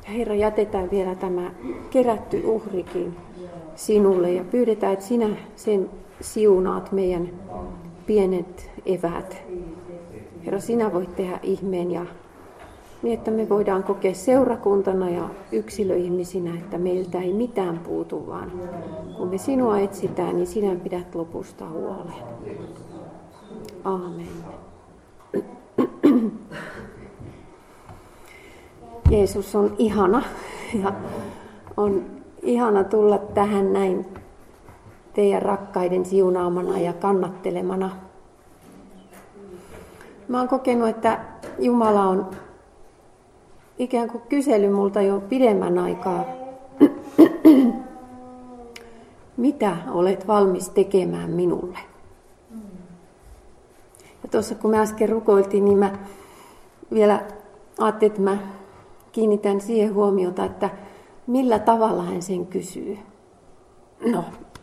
Herra, jätetään vielä tämä kerätty uhrikin sinulle ja pyydetään, että sinä sen siunaat meidän pienet eväät. Herra, sinä voit tehdä ihmeen ja niin, että me voidaan kokea seurakuntana ja yksilöihmisinä, että meiltä ei mitään puutu, vaan kun me sinua etsitään, niin sinä pidät lopusta huolen. Aamen. Jeesus on ihana ja on ihana tulla tähän näin teidän rakkaiden siunaamana ja kannattelemana. Mä oon kokenut, että Jumala on ikään kuin kysely multa jo pidemmän aikaa, mitä olet valmis tekemään minulle? Ja tuossa kun me äsken rukoiltiin, niin mä vielä ajattelin, että mä kiinnitän siihen huomiota, että millä tavalla hän sen kysyy. No,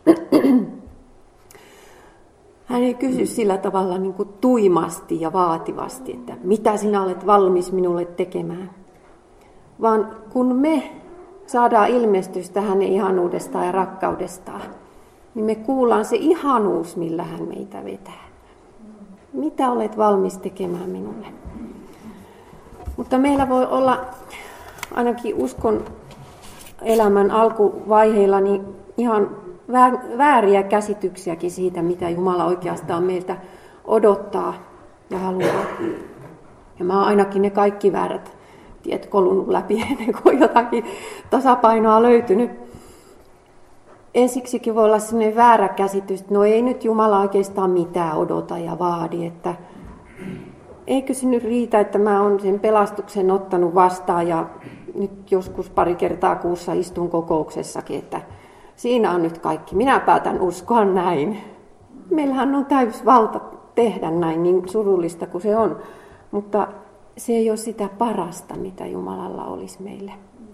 hän ei kysy sillä tavalla niin kuin tuimasti ja vaativasti, että mitä sinä olet valmis minulle tekemään. Vaan kun me saadaan ilmestystä hänen ihanuudestaan ja rakkaudestaan, niin me kuullaan se ihanuus, millä hän meitä vetää. Mitä olet valmis tekemään minulle? Mutta meillä voi olla ainakin uskon elämän alkuvaiheilla niin ihan vääriä käsityksiäkin siitä, mitä Jumala oikeastaan meiltä odottaa ja haluaa. Ja mä oon ainakin ne kaikki väärät tiet kolunut läpi ennen kuin jotakin tasapainoa löytynyt. Ensiksikin voi olla sellainen väärä käsitys, että no ei nyt Jumala oikeastaan mitään odota ja vaadi, että eikö se nyt riitä, että mä oon sen pelastuksen ottanut vastaan ja nyt joskus pari kertaa kuussa istun kokouksessakin, että siinä on nyt kaikki. Minä päätän uskoa näin. Meillähän on täys valta tehdä näin, niin surullista kuin se on, mutta se ei ole sitä parasta, mitä Jumalalla olisi meille.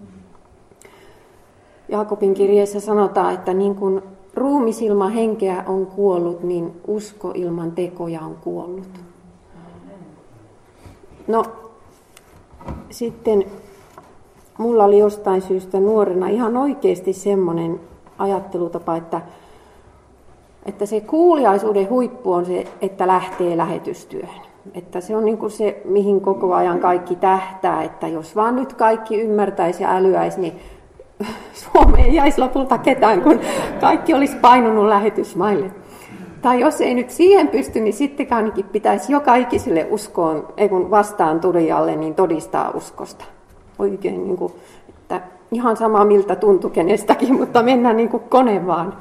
Jaakobin kirjeessä sanotaan, että niin kuin ruumis ilman henkeä on kuollut, niin usko ilman tekoja on kuollut. No, sitten mulla oli jostain syystä nuorena ihan oikeasti semmoinen ajattelutapa, että se kuuliaisuuden huippu on se, että lähtee lähetystyöhön. Että se on niin kuin se, mihin koko ajan kaikki tähtää, että jos vaan nyt kaikki ymmärtäisi ja älyäisi, niin Suomeen ei jäisi lopulta ketään, kun kaikki olisi painunut lähetysmaille. Tai jos ei nyt siihen pysty, niin sitten ainakin pitäisi joka ikiselle uskoon, ei kun vastaan tulijalle, niin todistaa uskosta. Oikein niin kuin, että ihan sama miltä tuntui kenestäkin, mutta mennään niin kuin kone vaan.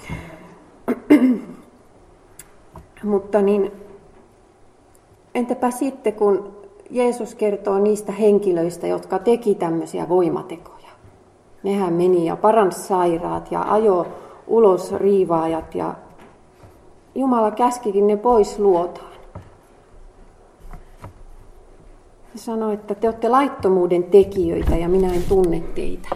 Mutta niin, entäpä sitten, kun Jeesus kertoo niistä henkilöistä, jotka teki tämmöisiä voimatekoja. Nehän meni ja paransi sairaat ja ajoi ulos riivaajat ja Jumala käskikin ne pois luotaan. Hän sanoi, että te olette laittomuuden tekijöitä ja minä en tunne teitä.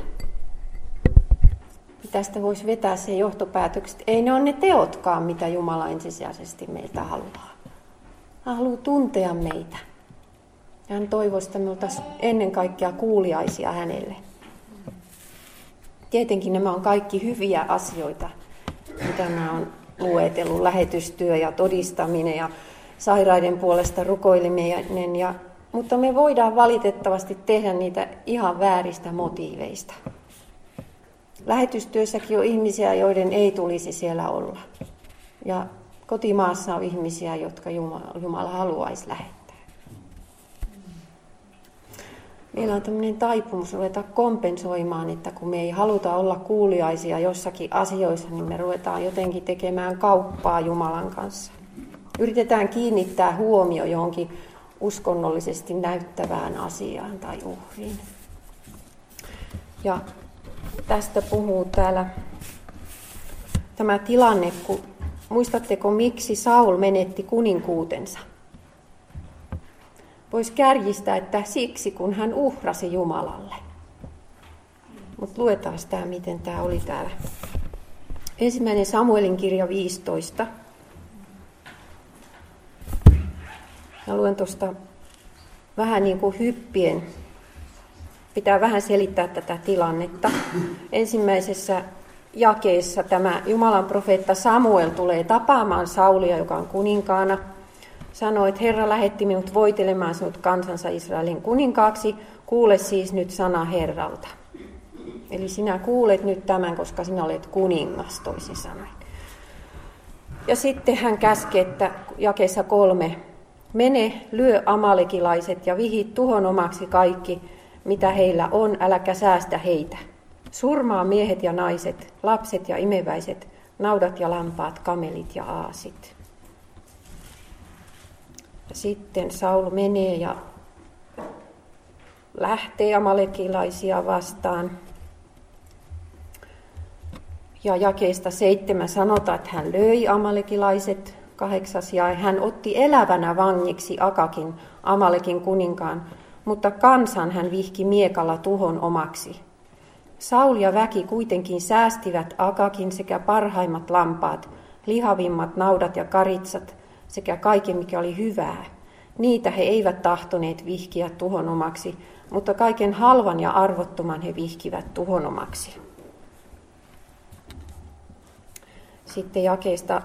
Tästä voisi vetää sen johtopäätökset. Ei ne ole ne teotkaan, mitä Jumala ensisijaisesti meiltä haluaa. Hän haluaa tuntea meitä. Ja hän toivoisi, että me oltaisiin ennen kaikkea kuuliaisia hänelle. Tietenkin nämä on kaikki hyviä asioita, mitä mä oon luetellut, lähetystyö ja todistaminen ja sairaiden puolesta rukoileminen. Mutta me voidaan valitettavasti tehdä niitä ihan vääristä motiiveista. Lähetystyössäkin on ihmisiä, joiden ei tulisi siellä olla. Ja kotimaassa on ihmisiä, jotka Jumala haluaisi lähettää. Meillä on tämmöinen taipumus ruveta kompensoimaan, että kun me ei haluta olla kuuliaisia jossakin asioissa, niin me ruvetaan jotenkin tekemään kauppaa Jumalan kanssa. Yritetään kiinnittää huomio johonkin uskonnollisesti näyttävään asiaan tai uhriin. Ja tästä puhuu täällä tämä tilanne, kun muistatteko miksi Saul menetti kuninkuutensa? Voisi kärjistää, että siksi kun hän uhrasi Jumalalle. Mutta luetaan tämä, miten tämä oli täällä. 1. Samuelin kirja 15. Ja luen tuosta vähän niin kuin hyppien pitää vähän selittää tätä tilannetta. Ensimmäisessä jakeessa tämä Jumalan profeetta Samuel tulee tapaamaan Saulia, joka on kuninkaana. Sanoi, että Herra lähetti minut voitelemaan sinut kansansa Israelin kuninkaaksi. Kuule siis nyt sana Herralta. Eli sinä kuulet nyt tämän, koska sinä olet kuningas, toisin sanoen. Ja sitten hän käskee, että jakeessa 3, mene, lyö amalekilaiset ja vihi tuhon omaksi kaikki, mitä heillä on, äläkä säästä heitä. Surmaa miehet ja naiset, lapset ja imeväiset, naudat ja lampaat, kamelit ja aasit. Ja sitten Saul menee ja lähtee amalekilaisia vastaan. Ja jakeesta 7 sanotaan, että hän löi amalekilaiset, 8, ja hän otti elävänä vangiksi Akakin, Amalekin kuninkaan, mutta kansan hän vihki miekalla tuhon omaksi. Saul ja väki kuitenkin säästivät Akakin sekä parhaimmat lampaat, lihavimmat naudat ja karitsat sekä kaiken, mikä oli hyvää. Niitä he eivät tahtoneet vihkiä tuhon omaksi, mutta kaiken halvan ja arvottoman he vihkivät tuhon omaksi. Sitten jakeesta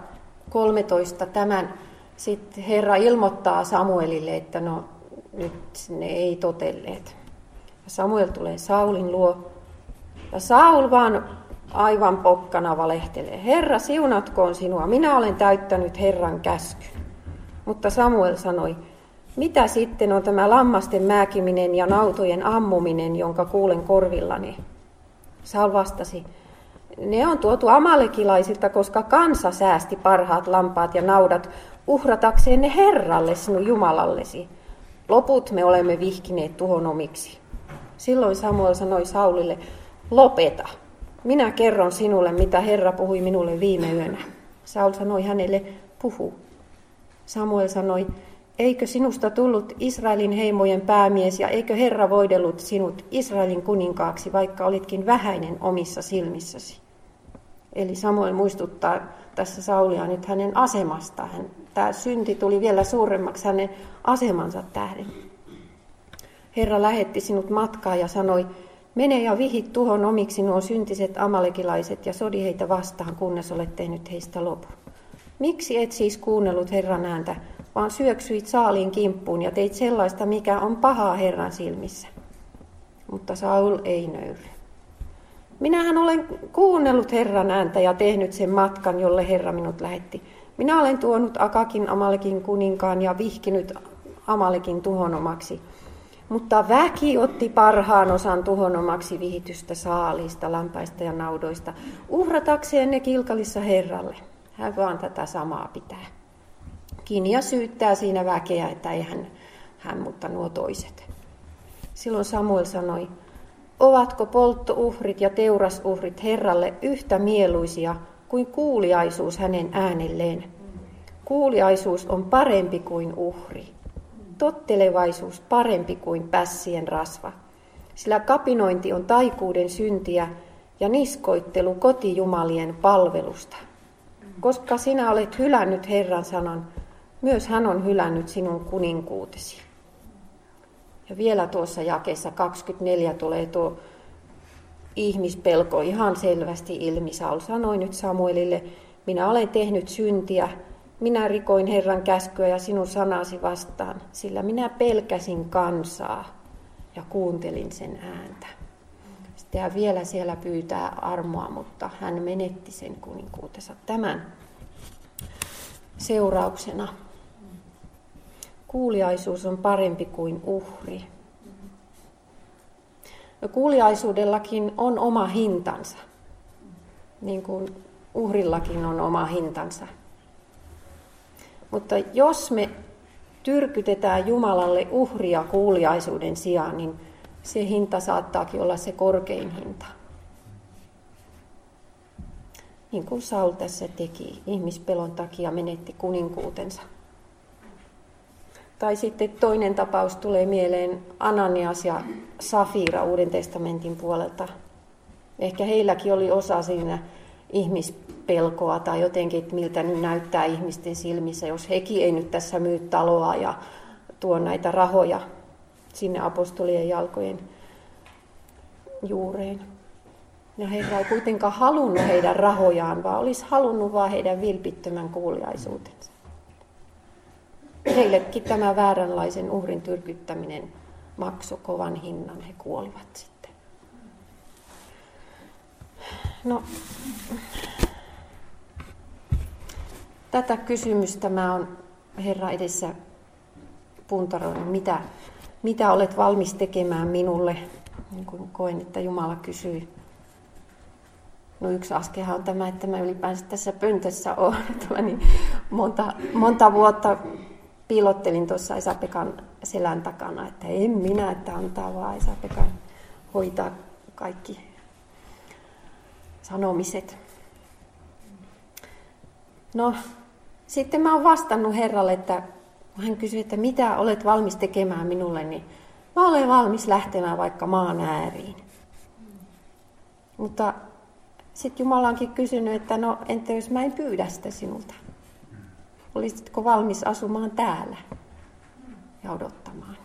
13 tämän sitten Herra ilmoittaa Samuelille, että no nyt ne ei totelleet. Ja Samuel tulee Saulin luo ja Saul vaan aivan pokkana valehtelee. Herra, siunatkoon sinua, minä olen täyttänyt Herran käskyn. Mutta Samuel sanoi, mitä sitten on tämä lammasten määkiminen ja nautojen ammuminen, jonka kuulen korvillani? Saul vastasi, ne on tuotu amalekilaisilta, koska kansa säästi parhaat lampaat ja naudat uhratakseen ne Herralle, sinun Jumalallesi. Loput me olemme vihkineet tuhon omiksi. Silloin Samuel sanoi Saulille, lopeta. Minä kerron sinulle, mitä Herra puhui minulle viime yönä. Saul sanoi hänelle, puhu. Samuel sanoi, eikö sinusta tullut Israelin heimojen päämies ja eikö Herra voidellut sinut Israelin kuninkaaksi, vaikka olitkin vähäinen omissa silmissäsi? Eli Samuel muistuttaa tässä Saulia nyt hänen asemastaan. Tämä synti tuli vielä suuremmaksi hänen asemansa tähden. Herra lähetti sinut matkaan ja sanoi, mene ja vihit tuhon omiksi nuo syntiset amalekilaiset ja sodi heitä vastaan, kunnes olet tehnyt heistä lopun. Miksi et siis kuunnellut Herran ääntä, vaan syöksyit Saaliin kimppuun ja teit sellaista, mikä on pahaa Herran silmissä? Mutta Saul ei nöyry. Minähän olen kuunnellut Herran ääntä ja tehnyt sen matkan, jolle Herra minut lähetti. Minä olen tuonut Akakin Amalekin kuninkaan ja vihkinyt Amalekin tuhon omaksi. Mutta väki otti parhaan osan tuhon omaksi vihitystä saaliista, lampaista ja naudoista, uhratakseen ne Kilkalissa Herralle. Hän vaan tätä samaa pitää. Kiinni ja syyttää siinä väkeä, että ei hän mutta nuo toiset. Silloin Samuel sanoi, ovatko polttouhrit ja teurasuhrit Herralle yhtä mieluisia kuin kuuliaisuus hänen äänelleen? Kuuliaisuus on parempi kuin uhri. Tottelevaisuus parempi kuin pässien rasva. Sillä kapinointi on taikuuden syntiä ja niskoittelu kotijumalien palvelusta. Koska sinä olet hylännyt Herran sanan, myös hän on hylännyt sinun kuninkuutesi. Ja vielä tuossa jakeessa 24 tulee tuo ihmispelko ihan selvästi ilmi. Saul sanoi nyt Samuelille, minä olen tehnyt syntiä, minä rikoin Herran käskyä ja sinun sanasi vastaan, sillä minä pelkäsin kansaa ja kuuntelin sen ääntä. Sitten hän vielä siellä pyytää armoa, mutta hän menetti sen kuninkuutensa tämän seurauksena. Kuuliaisuus on parempi kuin uhri. No, kuuliaisuudellakin on oma hintansa, niin kuin uhrillakin on oma hintansa. Mutta jos me tyrkytetään Jumalalle uhria kuuliaisuuden sijaan, niin se hinta saattaakin olla se korkein hinta. Niin kuin Saul tässä teki, ihmispelon takia menetti kuninkuutensa. Tai sitten toinen tapaus tulee mieleen Ananias ja Safira Uuden testamentin puolelta. Ehkä heilläkin oli osa siinä ihmispelkoa tai jotenkin, että miltä nyt näyttää ihmisten silmissä, jos hekin ei nyt tässä myy taloa ja tuo näitä rahoja sinne apostolien jalkojen juureen. Ja Herra ei kuitenkaan halunnut heidän rahojaan, vaan olisi halunnut vaan heidän vilpittömän kuuliaisuutensa. Heillekin tämä vääränlaisen uhrin tyrkyttäminen maksoi kovan hinnan, he kuolivat sitten. No, tätä kysymystä mä oon Herra edessä puntaroinut, mitä olet valmis tekemään minulle, niin kuin koen, että Jumala kysyi. No yksi askelhan on tämä, että mä ylipäänsä tässä pöntössä olen. Mä niin monta vuotta piilottelin tuossa Esa-Pekan selän takana, että en minä, että antaa vaan Esa-Pekan hoitaa kaikki sanomiset. No, sitten mä oon vastannut Herralle, että kun hän kysyi, että mitä olet valmis tekemään minulle, niin mä olen valmis lähtemään vaikka maan ääriin. Mutta sitten Jumala onkin kysynyt, että no entä jos mä en pyydä sitä sinulta? Olisitko valmis asumaan täällä ja odottamaan?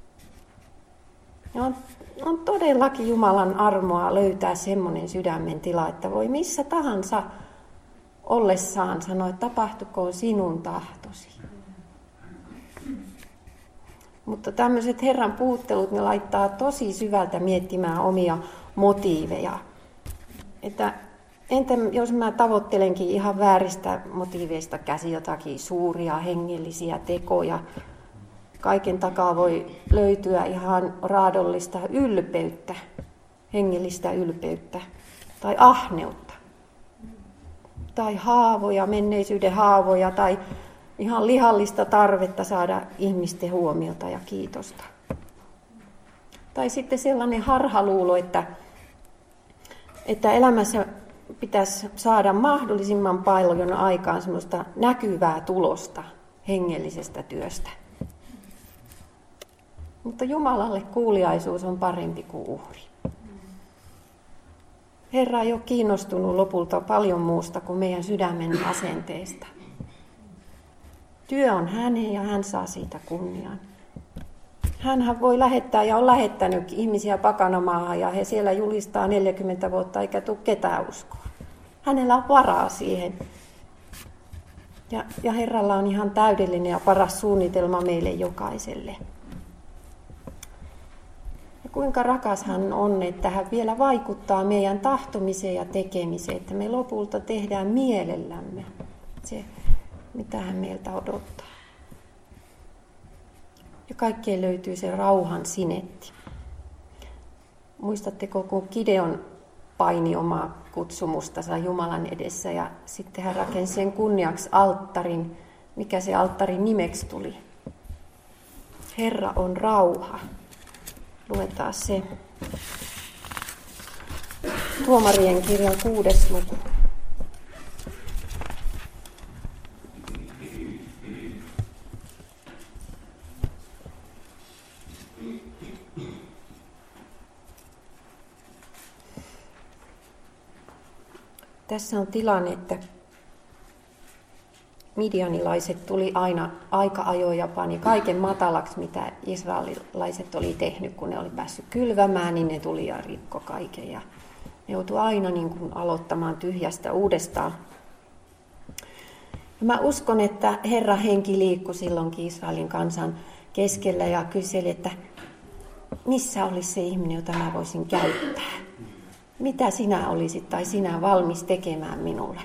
Ja on todellakin Jumalan armoa löytää semmoinen sydämen tila, että voi missä tahansa ollessaan sanoa, että tapahtukoon sinun tahtosi. Mutta tämmöiset Herran puhuttelut, ne laittaa tosi syvältä miettimään omia motiiveja. Että entä jos mä tavoittelenkin ihan vääristä motiiveista käsi jotakin suuria hengellisiä tekoja. Kaiken takaa voi löytyä ihan raadollista ylpeyttä, hengellistä ylpeyttä tai ahneutta. Tai haavoja, menneisyyden haavoja tai ihan lihallista tarvetta saada ihmisten huomiota ja kiitosta. Tai sitten sellainen harhaluulo, että elämässä pitäisi saada mahdollisimman paljon aikaan semmoista näkyvää tulosta hengellisestä työstä. Mutta Jumalalle kuuliaisuus on parempi kuin uhri. Herra ei ole kiinnostunut lopulta paljon muusta kuin meidän sydämen asenteesta. Työ on hänen ja hän saa siitä kunnian. Hänhän voi lähettää ja on lähettänyt ihmisiä pakanamaahan ja he siellä julistaa 40 vuotta eikä tule ketään uskoa. Hänellä on varaa siihen. Ja Herralla on ihan täydellinen ja paras suunnitelma meille jokaiselle. Ja kuinka rakas hän on, että hän vielä vaikuttaa meidän tahtomiseen ja tekemiseen, että me lopulta tehdään mielellämme se, mitä hän meiltä odottaa. Ja kaikkeen löytyy se rauhan sinetti. Muistatteko, kun Gideon paini omaa kutsumustansa Jumalan edessä ja sitten hän rakensi sen kunniaksi alttarin. Mikä se alttarin nimeksi tuli? Herra on rauha. Luetaan se. Tuomarien kirjan 6. luku. Tässä on tilanne, että midianilaiset tuli aina aika ajoin ja pani kaiken matalaksi, mitä israelilaiset oli tehnyt, kun ne oli päässyt kylvämään, niin ne tuli ja rikko kaiken. Ja ne joutui aina niin kuin aloittamaan tyhjästä uudestaan. Ja mä uskon, että Herran henki liikkui silloinkin Israelin kansan keskellä ja kyseli, että missä olisi se ihminen, jota mä voisin käyttää. Mitä sinä olisit tai sinä valmis tekemään minulle?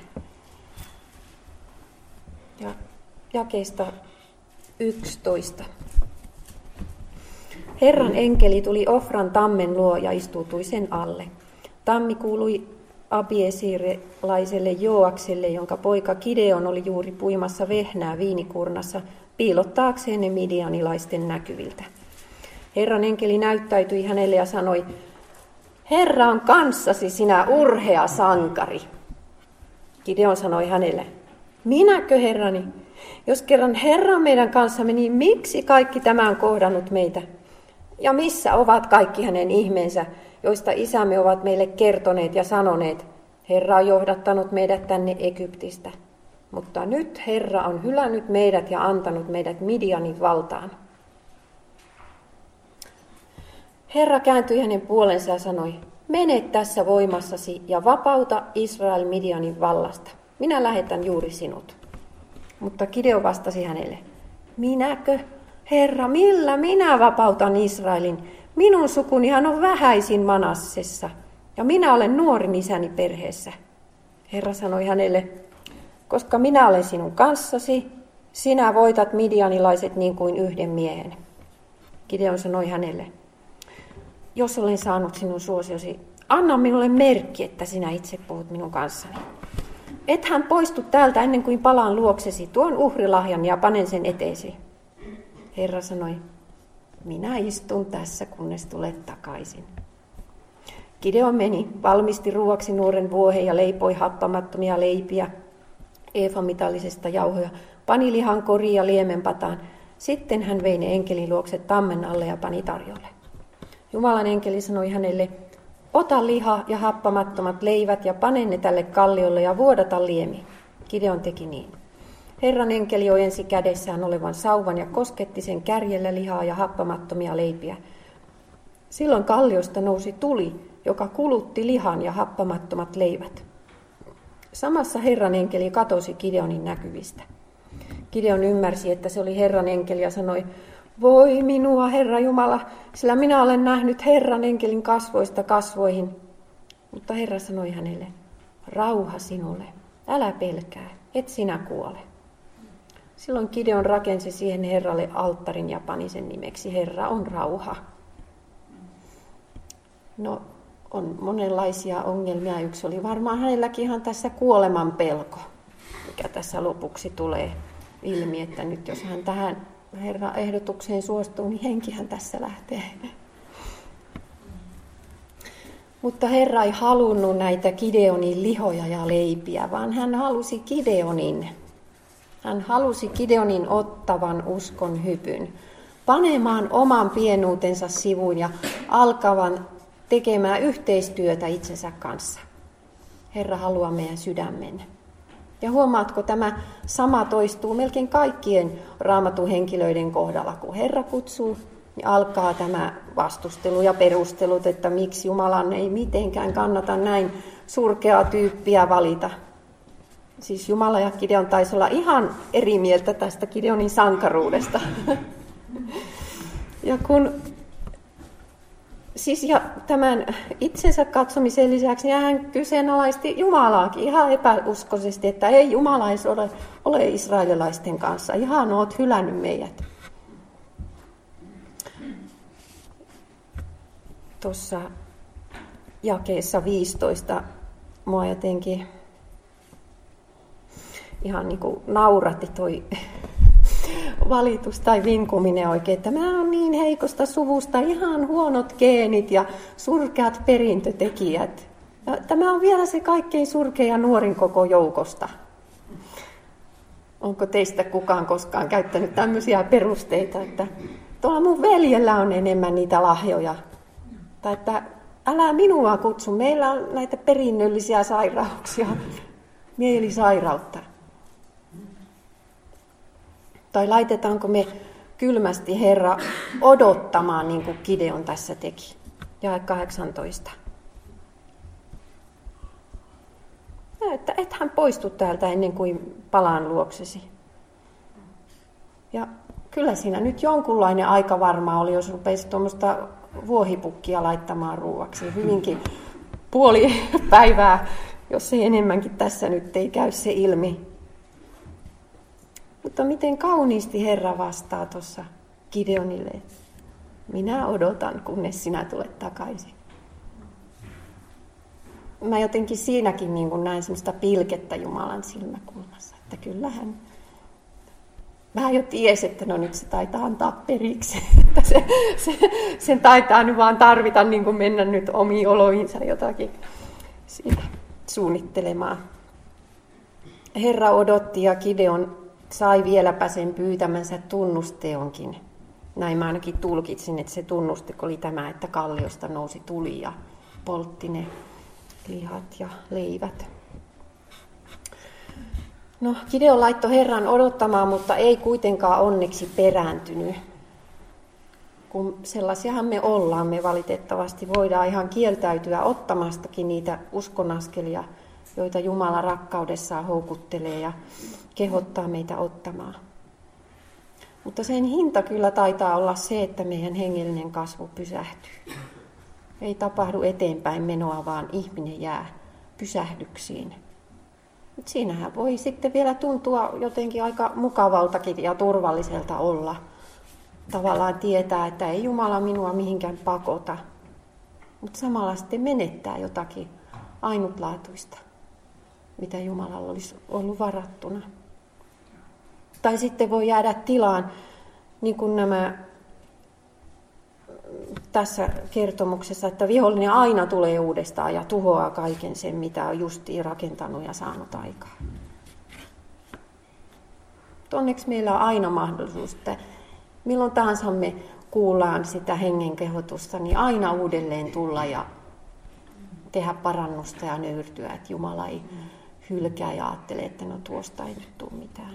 Ja jakeesta 11. Herran enkeli tuli Ofran tammen luo ja istuutui sen alle. Tammi kuului abiesirilaiselle Joakselle, jonka poika Gideon oli juuri puimassa vehnää viinikurnassa piilottaakseen ne midianilaisten näkyviltä. Herran enkeli näyttäytyi hänelle ja sanoi, Herra on kanssasi, sinä urhea sankari. Gideon sanoi hänelle, minäkö herrani? Jos kerran Herra on meidän kanssamme, niin miksi kaikki tämä on kohdannut meitä? Ja missä ovat kaikki hänen ihmeensä, joista isämme ovat meille kertoneet ja sanoneet, Herra on johdattanut meidät tänne Egyptistä. Mutta nyt Herra on hylännyt meidät ja antanut meidät Midianin valtaan. Herra kääntyi hänen puolensa ja sanoi, mene tässä voimassasi ja vapauta Israel Midianin vallasta. Minä lähetän juuri sinut. Mutta Gideon vastasi hänelle, minäkö? Herra, millä minä vapautan Israelin? Minun sukunihan on vähäisin Manassessa, ja minä olen nuorin isäni perheessä. Herra sanoi hänelle, koska minä olen sinun kanssasi, sinä voitat midianilaiset niin kuin yhden miehen. Gideon sanoi hänelle, jos olen saanut sinun suosiosi, anna minulle merkki, että sinä itse puhut minun kanssani. Ethän poistu täältä ennen kuin palaan luoksesi, tuon uhrilahjan ja panen sen eteesi. Herra sanoi, minä istun tässä, kunnes tulet takaisin. Gideon meni, valmisti ruoaksi nuoren vuohen ja leipoi happamattomia leipiä, eefamitallisesta jauhoja, pani lihan koriin ja liemenpataan. Sitten hän vei ne enkelin luokse tammen alle ja pani tarjolle. Jumalan enkeli sanoi hänelle, ota liha ja happamattomat leivät ja pane ne tälle kalliolle ja vuodata liemi. Gideon teki niin. Herran enkeli ojensi kädessään olevan sauvan ja kosketti sen kärjellä lihaa ja happamattomia leipiä. Silloin kalliosta nousi tuli, joka kulutti lihan ja happamattomat leivät. Samassa Herran enkeli katosi Gideonin näkyvistä. Gideon ymmärsi, että se oli Herran enkeli ja sanoi, voi minua, Herra Jumala, sillä minä olen nähnyt Herran enkelin kasvoista kasvoihin. Mutta Herra sanoi hänelle, rauha sinulle, älä pelkää, et sinä kuole. Silloin Gideon rakensi siihen Herralle alttarin ja pani sen nimeksi, Herra on rauha. No, on monenlaisia ongelmia. Yksi oli varmaan hänelläkin ihan tässä kuoleman pelko, mikä tässä lopuksi tulee ilmi, että nyt jos hän tähän Herran ehdotukseen suostuu, niin henkihän tässä lähtee. Mutta Herra ei halunnut näitä Gideonin lihoja ja leipiä, vaan hän halusi Gideonin. Hän halusi Gideonin ottavan uskon hypyn, panemaan oman pienuutensa sivuun ja alkavan tekemään yhteistyötä itsensä kanssa. Herra haluaa meidän sydämen. Ja huomaatko, tämä sama toistuu melkein kaikkien Raamatun henkilöiden kohdalla. Kun Herra kutsuu, niin alkaa tämä vastustelu ja perustelut, että miksi Jumalan ei mitenkään kannata näin surkeaa tyyppiä valita. Siis Jumala ja Gideon taisi olla ihan eri mieltä tästä Gideonin sankaruudesta. Ja kun ja tämän itsensä katsomisen lisäksi niin hän kyseenalaisti Jumalaakin ihan epäuskoisesti, että ei Jumala edes ole israelilaisten kanssa. Ihan oot hylännyt meidät. Tuossa jakeessa 15 mua jotenkin ihan niin kuin nauratti toi valitus tai vinkuminen oikein, että mä oon niin heikosta suvusta, ihan huonot geenit ja surkeat perintötekijät. Ja tämä on vielä se kaikkein surkein ja nuorin koko joukosta. Onko teistä kukaan koskaan käyttänyt tämmöisiä perusteita, että tuolla mun veljellä on enemmän niitä lahjoja. Tai että älä minua kutsu, meillä on näitä perinnöllisiä sairauksia, mielisairautta. Tai laitetaanko me kylmästi Herra odottamaan, niin kuin Gideon tässä teki. Jae 18. Että et hän poistu täältä ennen kuin palaan luoksesi. Ja kyllä siinä nyt jonkunlainen aika varmaan oli, jos rupesi tuommoista vuohipukkia laittamaan ruuaksi. Hyvinkin puoli päivää, jos ei enemmänkin tässä nyt ei käy se ilmi. Mutta miten kauniisti Herra vastaa tuossa Gideonille, minä odotan, kunnes sinä tulet takaisin. Mä jotenkin siinäkin niin kuin näin semmoista pilkettä Jumalan silmäkulmassa, että kyllähän vähän jo tiesi, että no nyt se taitaa antaa periksi, että sen taitaa nyt vaan tarvita niin kuin mennä nyt omiin oloihinsa jotakin siinä suunnittelemaan. Herra odotti ja Gideon sai vieläpä sen pyytämänsä tunnusteonkin. Näin mä ainakin tulkitsin, että se tunnuste oli tämä, että kalliosta nousi tuli ja poltti ne lihat ja leivät. No, Gideon laittoi Herran odottamaan, mutta ei kuitenkaan onneksi perääntynyt. kun sellaisiahan me ollaan, me valitettavasti voidaan ihan kieltäytyä ottamastakin niitä uskonaskelia, joita Jumala rakkaudessaan houkuttelee ja kehottaa meitä ottamaan. Mutta sen hinta kyllä taitaa olla se, että meidän hengellinen kasvu pysähtyy. Ei tapahdu eteenpäin menoa, vaan ihminen jää pysähdyksiin. Mut siinähän voi sitten vielä tuntua jotenkin aika mukavaltakin ja turvalliselta olla. Tavallaan tietää, että ei Jumala minua mihinkään pakota. Mutta samalla sitten menettää jotakin ainutlaatuista, mitä Jumalalla olisi ollut varattuna. Tai sitten voi jäädä tilaan, niin kuin nämä tässä kertomuksessa, että vihollinen aina tulee uudestaan ja tuhoaa kaiken sen, mitä on justiin rakentanut ja saanut aikaa. Onneksi meillä on aina mahdollisuus, että milloin tahansa me kuullaan sitä hengen kehotusta, niin aina uudelleen tulla ja tehdä parannusta ja nöyrtyä, että Jumala ei hylkää ja ajattele, että no tuosta ei nyt tule mitään.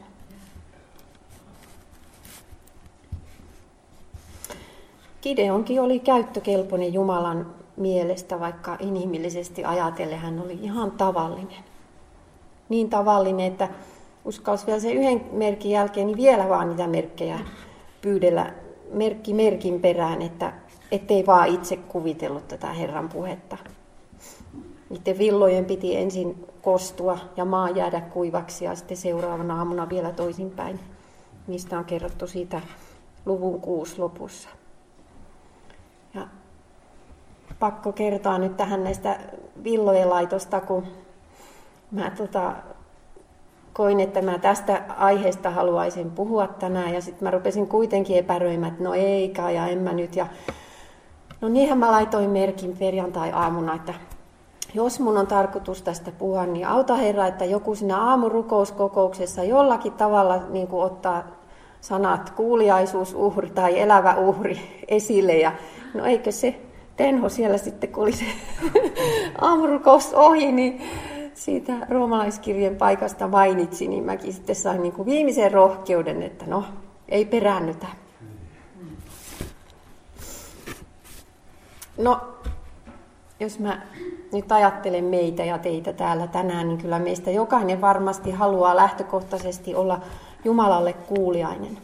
Gideonkin oli käyttökelpoinen Jumalan mielestä, vaikka inhimillisesti ajatellen hän oli ihan tavallinen. Niin tavallinen, että uskalsi vielä sen yhden merkin jälkeen niin vielä vaan niitä merkkejä pyydellä merkki merkin perään, että ettei vaan itse kuvitellut tätä Herran puhetta. Niiden villojen piti ensin kostua ja maa jäädä kuivaksi ja sitten seuraavana aamuna vielä toisinpäin. Mistä on kerrottu siitä luvun 6 lopussa. Ja pakko kertoa nyt tähän näistä villojen laitosta, kun mä koin, että mä tästä aiheesta haluaisin puhua tänään. Ja sitten mä rupesin kuitenkin epäröimään, että no eikä ja en mä nyt. Ja no niinhän mä laitoin merkin perjantai-aamuna, että jos mun on tarkoitus tästä puhua, niin auta Herra, että joku siinä aamurukouskokouksessa jollakin tavalla niin kuin ottaa sanat kuuliaisuusuhri tai elävä uhri esille. Ja no eikö se Tenho siellä sitten, kun oli se aamurukous ohi, niin siitä roomalaiskirjeen paikasta mainitsi, niin mäkin sitten sain niin kuin viimeisen rohkeuden, että no, ei peräännytä. No, jos mä nyt ajattelen meitä ja teitä täällä tänään, niin kyllä meistä jokainen varmasti haluaa lähtökohtaisesti olla Jumalalle kuuliainen.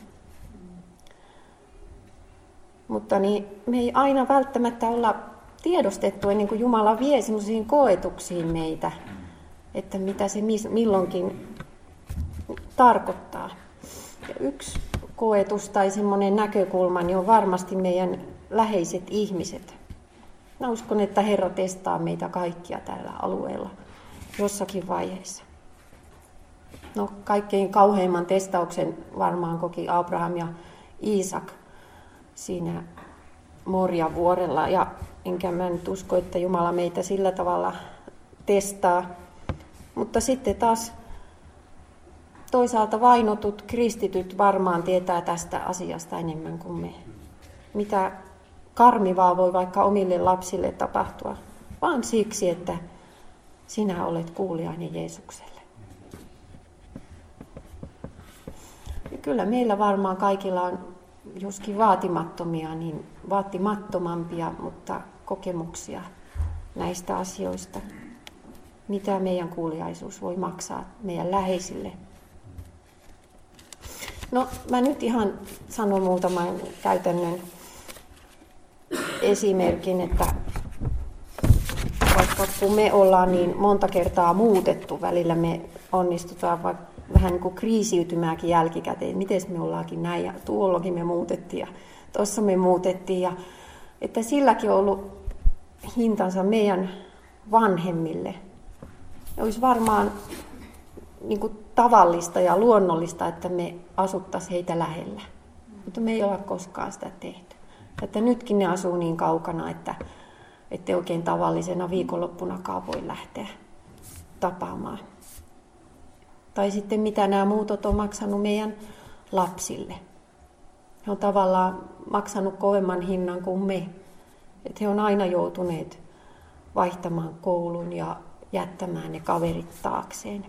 Mutta niin me ei aina välttämättä olla tiedostettu ennen kuin Jumala vie semmoisiin koetuksiin meitä, että mitä se milloinkin tarkoittaa. Ja yksi koetus tai semmoinen näkökulma niin on varmasti meidän läheiset ihmiset. Mä uskon, että Herra testaa meitä kaikkia tällä alueella jossakin vaiheessa. No, kaikkein kauheimman testauksen varmaan koki Abraham ja Iisak siinä Morian vuorella. Ja enkä mä nyt usko, että Jumala meitä sillä tavalla testaa. Mutta sitten taas toisaalta vainotut kristityt varmaan tietää tästä asiasta enemmän kuin me. Mitä karmivaa voi vaikka omille lapsille tapahtua, vaan siksi, että sinä olet kuuliainen Jeesukselle. Ja kyllä meillä varmaan kaikilla on joskin vaatimattomia, niin vaatimattomampia, mutta kokemuksia näistä asioista. Mitä meidän kuuliaisuus voi maksaa meidän läheisille. No, mä nyt ihan sanon muutaman käytännön esimerkin, että vaikka kun me ollaan niin monta kertaa muutettu, välillä me onnistutaan vaikka vähän niin kuin kriisiytymääkin jälkikäteen, miten me ollaankin näin ja tuollakin me muutettiin ja tuossa me muutettiin. Ja, että silläkin on ollut hintansa meidän vanhemmille. Ja olisi varmaan niin kuin tavallista ja luonnollista, että me asuttaisiin heitä lähellä, mutta me ei olla koskaan sitä tehty. Että nytkin ne asuu niin kaukana, että ette oikein tavallisena viikonloppunakaan voi lähteä tapaamaan. Tai sitten mitä nämä muutot on maksanut meidän lapsille. He on tavallaan maksanut kovemman hinnan kuin me. Että he on aina joutuneet vaihtamaan koulun ja jättämään ne kaverit taakseen.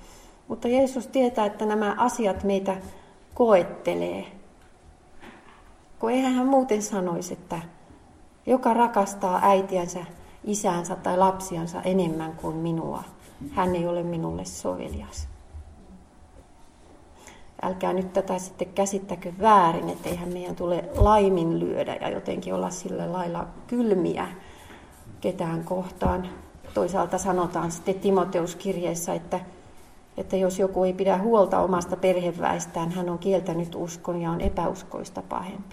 Mutta Jeesus tietää, että nämä asiat meitä koettelee. Kun eihän hän muuten sanoisi, että joka rakastaa äitiänsä, isäänsä tai lapsiansa enemmän kuin minua, hän ei ole minulle sovelias. Älkää nyt tätä sitten käsittäkö väärin, että eihän meidän tule laiminlyödä ja jotenkin olla sillä lailla kylmiä ketään kohtaan. Toisaalta sanotaan sitten Timoteuskirjeessä, että jos joku ei pidä huolta omasta perheväestään, hän on kieltänyt uskon ja on epäuskoista pahempi.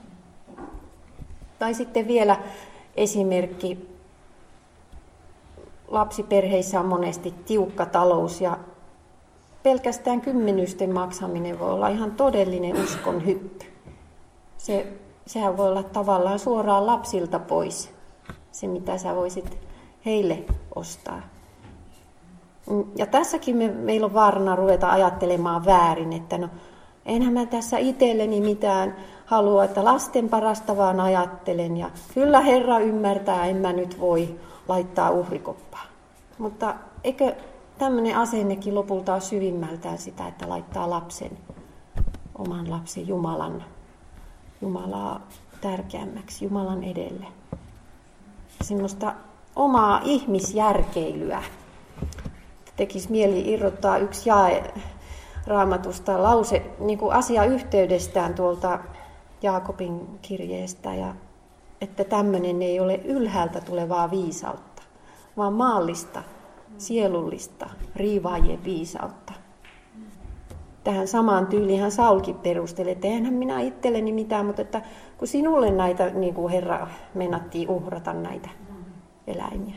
Tai sitten vielä esimerkki. Lapsiperheissä on monesti tiukka talous ja pelkästään kymmenysten maksaminen voi olla ihan todellinen uskon hyppy. Sehän voi olla tavallaan suoraan lapsilta pois, se mitä sä voisit heille ostaa. Ja tässäkin meillä on vaarana ruveta ajattelemaan väärin, että no enhän mä tässä itselleni mitään halua, että lasten parasta vaan ajattelen ja kyllä Herra ymmärtää, en mä nyt voi laittaa uhrikoppaa. Mutta eikö tämmöinen asennekin lopulta ole syvimmältään sitä, että laittaa oman lapsen Jumalaa tärkeämmäksi, Jumalan edelle. Semmoista omaa ihmisjärkeilyä. Tekisi mieli irrottaa yksi jae Raamatusta lause niin kuin asiayhteydestään tuolta Jaakobin kirjeestä, ja että tämmöinen ei ole ylhäältä tulevaa viisautta, vaan maallista, sielullista, riivaajien viisautta. Tähän samaan tyyliin Saulkin perusteli, että enhän minä itselleni mitään, mutta että kun sinulle näitä, niin kuin Herra, meinattiin uhrata näitä eläimiä.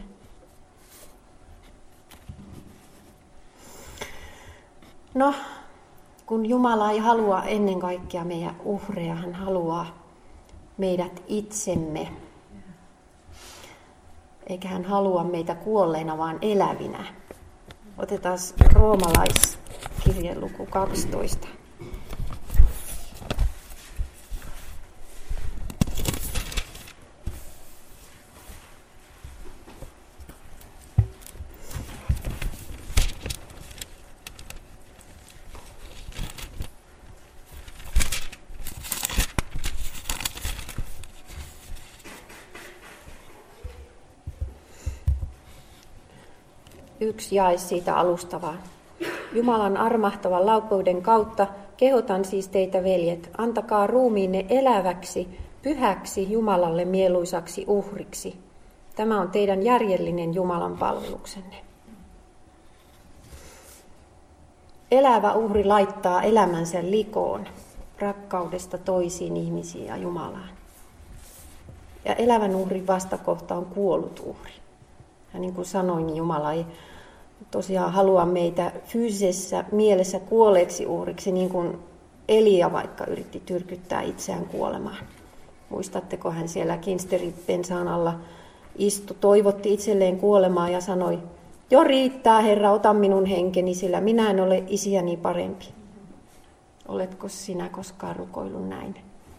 No, kun Jumala ei halua ennen kaikkea meidän uhreja, hän haluaa meidät itsemme. Eikä hän halua meitä kuolleina, vaan elävinä. Otetaan Roomalaiskirjeen luku 12. Yksi jae siitä alustavaa. Jumalan armahtavan laupeuden kautta kehotan siis teitä, veljet, antakaa ruumiinne eläväksi, pyhäksi, Jumalalle mieluisaksi uhriksi. Tämä on teidän järjellinen Jumalan palveluksenne. Elävä uhri laittaa elämänsä likoon rakkaudesta toisiin ihmisiin ja Jumalaan. Ja elävän uhrin vastakohta on kuollut uhri. Ja niin kuin sanoin, niin Jumala ei tosiaan halua meitä fyysisessä mielessä kuolleeksi uhriksi, niin kuin Elia vaikka yritti tyrkyttää itseään kuolemaan. Muistatteko, hän siellä kinsteripensaan alla istui, toivotti itselleen kuolemaa ja sanoi, jo riittää Herra, ota minun henkeni, sillä minä en ole isiäni parempi. Oletko sinä koskaan rukoillut näin?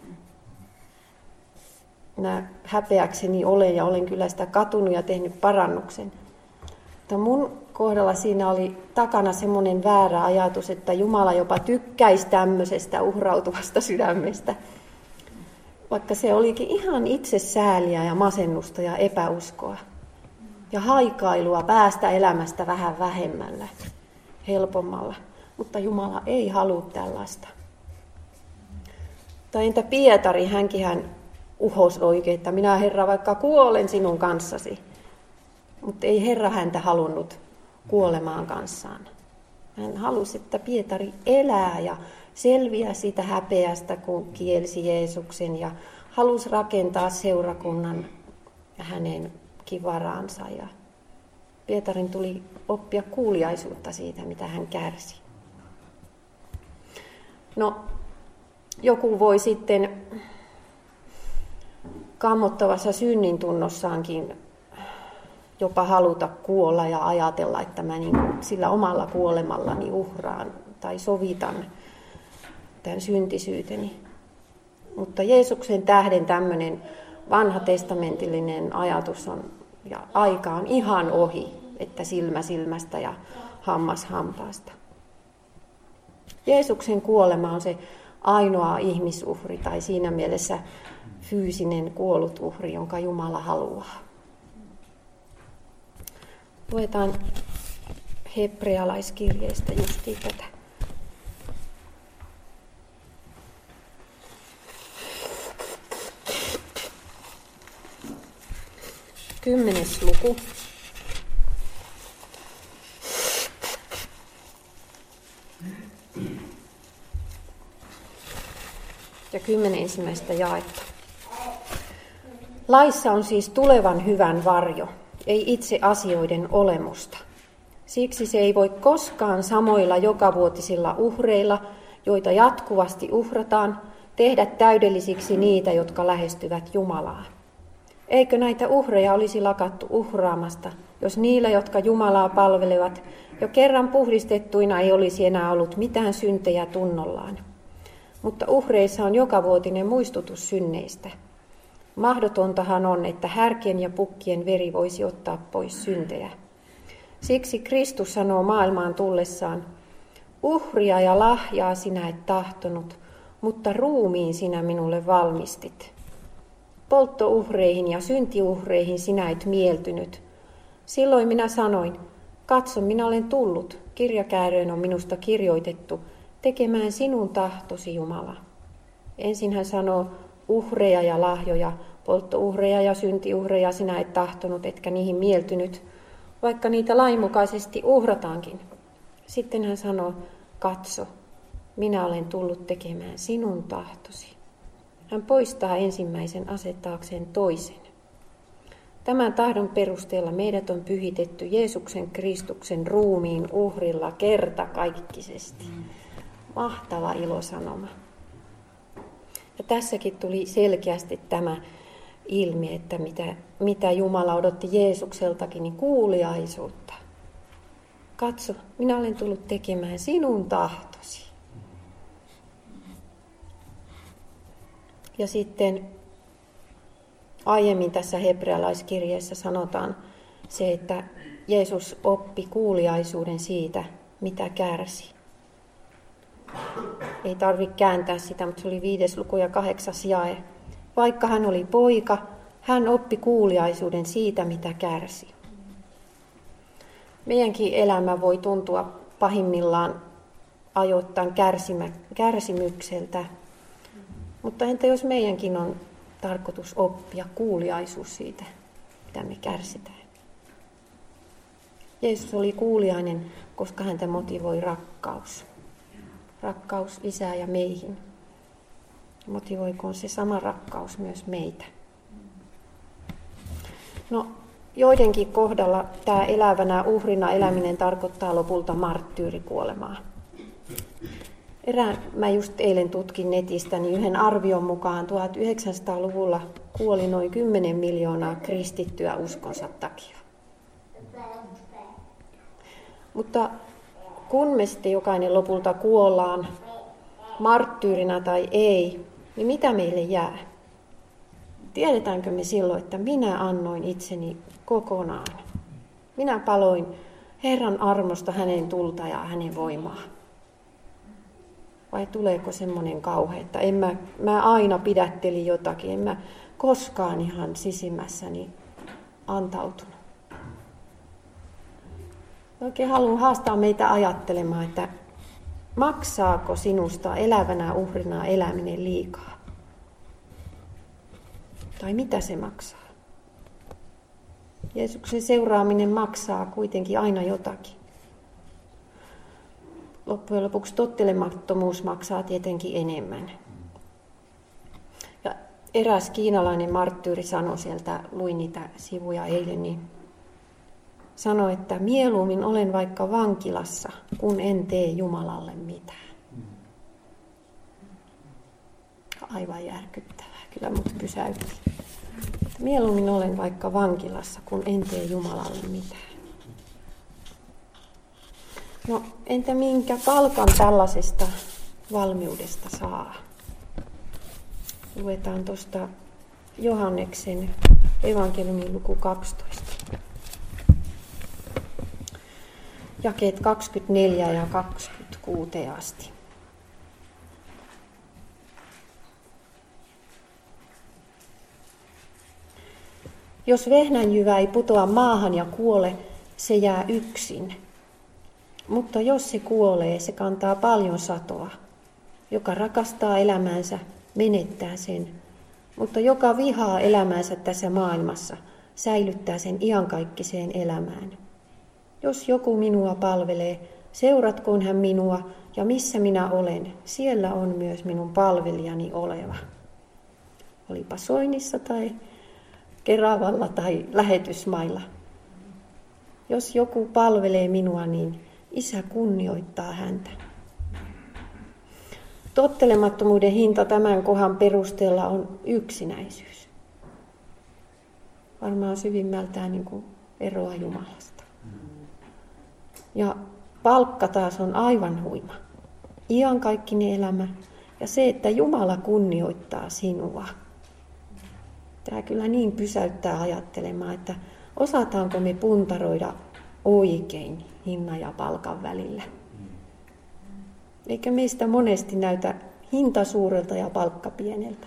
Minä häpeäkseni olen ja olen kyllä sitä katunut ja tehnyt parannuksen. Mutta mun kohdalla siinä oli takana semmoinen väärä ajatus, että Jumala jopa tykkäisi tämmöisestä uhrautuvasta sydämestä. Vaikka se olikin ihan itsesääliä ja masennusta ja epäuskoa. Ja haikailua päästä elämästä vähän vähemmällä, helpommalla. Mutta Jumala ei halua tällaista. Tai entä Pietari, hänkin uhosi oikein, että minä Herra vaikka kuolen sinun kanssasi. Mutta ei Herra häntä halunnut kuolemaan kanssaan. Hän halusi, että Pietari elää ja selviää siitä häpeästä, kun kielsi Jeesuksen ja halusi rakentaa seurakunnan hänen kivaraansa. Ja Pietarin tuli oppia kuuliaisuutta siitä, mitä hän kärsi. No, joku voi sitten kammottavassa synnintunnossaankin jopa haluta kuolla ja ajatella, että mä niin sillä omalla kuolemallani uhraan tai sovitan tämän syntisyyteni. Mutta Jeesuksen tähden tämmöinen vanhatestamentillinen ajatus on, ja aika on ihan ohi, että silmä silmästä ja hammas hampaasta. Jeesuksen kuolema on se ainoa ihmisuhri tai siinä mielessä fyysinen kuollut uhri, jonka Jumala haluaa. Luetaan hebrealaiskirjeestä justiin tätä. Kymmenes luku. Ja 10 ensimmäistä jaetta. Laissa on siis tulevan hyvän varjo, ei itse asioiden olemusta. Siksi se ei voi koskaan samoilla jokavuotisilla uhreilla, joita jatkuvasti uhrataan, tehdä täydellisiksi niitä, jotka lähestyvät Jumalaa. Eikö näitä uhreja olisi lakattu uhraamasta, jos niillä, jotka Jumalaa palvelevat, jo kerran puhdistettuina ei olisi enää ollut mitään syntejä tunnollaan? Mutta uhreissa on jokavuotinen muistutus synneistä. Mahdotontahan on, että härkien ja pukkien veri voisi ottaa pois syntejä. Siksi Kristus sanoo maailmaan tullessaan, uhria ja lahjaa sinä et tahtonut, mutta ruumiin sinä minulle valmistit. Polttouhreihin ja syntiuhreihin sinä et mieltynyt. Silloin minä sanoin, katso minä olen tullut, kirjakääröön on minusta kirjoitettu, tekemään sinun tahtosi Jumala. Ensin hän sanoo, uhreja ja lahjoja, polttouhreja ja syntiuhreja sinä et tahtonut, etkä niihin mieltynyt, vaikka niitä lainmukaisesti uhrataankin. Sitten hän sanoo, katso, minä olen tullut tekemään sinun tahtosi. Hän poistaa ensimmäisen asettaakseen toisen. Tämän tahdon perusteella meidät on pyhitetty Jeesuksen Kristuksen ruumiin uhrilla kertakaikkisesti. Mahtava ilosanoma. Ja tässäkin tuli selkeästi tämä ilmi, että mitä Jumala odotti Jeesukseltakin, niin kuuliaisuutta. Katso, minä olen tullut tekemään sinun tahtosi. Ja sitten aiemmin tässä hebrealaiskirjeessä sanotaan se, että Jeesus oppi kuuliaisuuden siitä, mitä kärsi. Ei tarvitse kääntää sitä, mutta se oli 5. luku ja 8. jae. Vaikka hän oli poika, hän oppi kuuliaisuuden siitä, mitä kärsi. Meidänkin elämä voi tuntua pahimmillaan ajoittain kärsimykseltä. Mutta entä jos meidänkin on tarkoitus oppia kuuliaisuus siitä, mitä me kärsitään? Jeesus oli kuuliainen, koska häntä motivoi rakkaus. Rakkaus Isää ja meihin. Motivoikoon se sama rakkaus myös meitä? No, joidenkin kohdalla tämä elävänä uhrina eläminen tarkoittaa lopulta marttyyrikuolemaa. Mä just eilen tutkin netistä, niin yhden arvion mukaan 1900-luvulla kuoli noin 10 miljoonaa kristittyä uskonsa takia. Mutta kun me sitten jokainen lopulta kuollaan, marttyyrinä tai ei, niin mitä meille jää? Tiedetäänkö me silloin, että minä annoin itseni kokonaan? Minä paloin Herran armosta hänen tulta ja hänen voimaa. Vai tuleeko semmoinen kauhe, että mä aina pidättelin jotakin, en mä koskaan ihan sisimmässäni antautunut. Oikein haluan haastaa meitä ajattelemaan, että maksaako sinusta elävänä uhrina eläminen liikaa? Tai mitä se maksaa? Jeesuksen seuraaminen maksaa kuitenkin aina jotakin. Loppujen lopuksi tottelemattomuus maksaa tietenkin enemmän. Ja eräs kiinalainen marttyyri sanoi sieltä, luin niitä sivuja eilen, niin sanoi, että mieluummin olen vaikka vankilassa, kun en tee Jumalalle mitään. Aivan järkyttävää, kyllä mut pysäytti. Mieluummin olen vaikka vankilassa, kun en tee Jumalalle mitään. No, entä minkä palkan tällaisesta valmiudesta saa? Luetaan tuosta Johanneksen evankeliumin luku 12. Jakeet 24 ja 26 asti. Jos vehnänjyvä ei putoa maahan ja kuole, se jää yksin. Mutta jos se kuolee, se kantaa paljon satoa. Joka rakastaa elämäänsä, menettää sen. Mutta joka vihaa elämäänsä tässä maailmassa, säilyttää sen iankaikkiseen elämään. Jos joku minua palvelee, seuratkoon hän minua, ja missä minä olen, siellä on myös minun palvelijani oleva. Olipa Soinissa tai Keravalla tai lähetysmailla. Jos joku palvelee minua, niin Isä kunnioittaa häntä. Tottelemattomuuden hinta tämän kohan perusteella on yksinäisyys. Varmaan syvimmältään niin kuin eroa Jumalasta. Ja palkka taas on aivan huima. Iankaikkinen elämä ja se, että Jumala kunnioittaa sinua. Tämä kyllä niin pysäyttää ajattelemaan, että osataanko me puntaroida oikein hinnan ja palkan välillä. Eikä meistä monesti näytä hinta suurelta ja palkka pieneltä.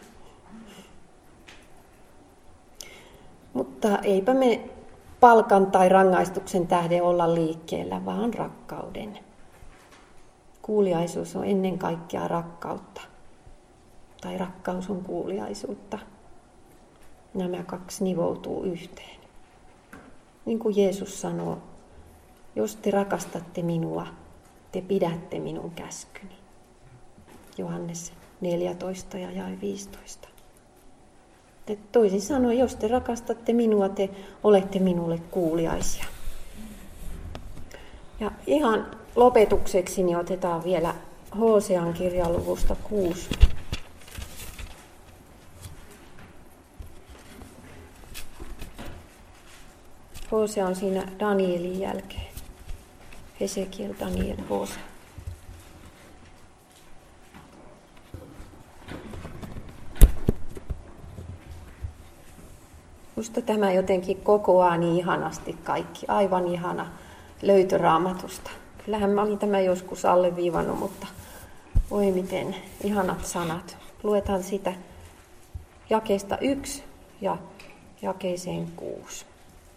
Mutta eipä me palkan tai rangaistuksen tähden olla liikkeellä, vaan rakkauden. Kuuliaisuus on ennen kaikkea rakkautta. Tai rakkaus on kuuliaisuutta. Nämä kaksi nivoutuu yhteen. Niin kuin Jeesus sanoo, jos te rakastatte minua, te pidätte minun käskyni. Johannes 14 ja jae 15. Toisin sanoen, jos te rakastatte minua, te olette minulle kuuliaisia. Ja ihan lopetukseksi niin otetaan vielä Hosean kirjan luvusta 6. Hosea on siinä Danielin jälkeen. Hesekiel, Daniel, Hosea. Musta tämä jotenkin kokoaa niin ihanasti kaikki. Aivan ihana löytö Raamatusta. Kyllähän mä olin tämä joskus alleviivannut, mutta voi miten ihanat sanat. Luetaan sitä jakeesta 1 ja jakeeseen 6.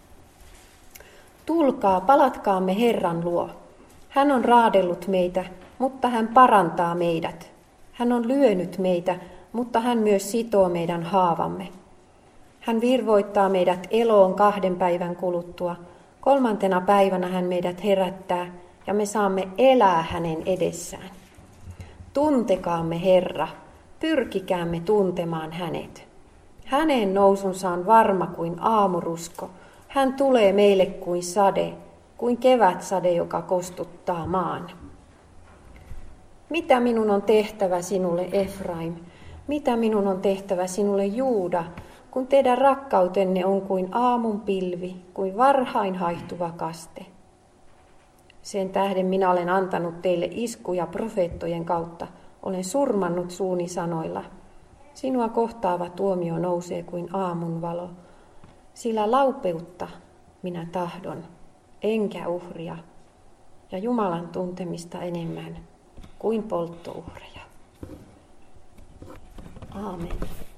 Tulkaa, palatkaamme Herran luo. Hän on raadellut meitä, mutta hän parantaa meidät. Hän on lyönyt meitä, mutta hän myös sitoo meidän haavamme. Hän virvoittaa meidät eloon 2 päivän kuluttua. 3. päivänä hän meidät herättää ja me saamme elää hänen edessään. Tuntekaamme Herra, pyrkikäämme tuntemaan hänet. Hänen nousunsa on varma kuin aamurusko. Hän tulee meille kuin sade, kuin kevätsade, joka kostuttaa maan. Mitä minun on tehtävä sinulle, Efraim? Mitä minun on tehtävä sinulle, Juuda, kun teidän rakkautenne on kuin aamun pilvi, kuin varhain haihtuva kaste? Sen tähden minä olen antanut teille iskuja profeettojen kautta, olen surmannut suuni sanoilla. Sinua kohtaava tuomio nousee kuin aamun valo, sillä laupeutta minä tahdon, enkä uhria, ja Jumalan tuntemista enemmän kuin polttouhreja. Aamen.